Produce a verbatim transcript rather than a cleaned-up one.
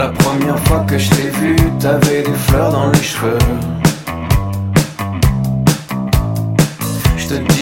La première fois que je t'ai vu, t'avais des fleurs dans les cheveux. Je te dis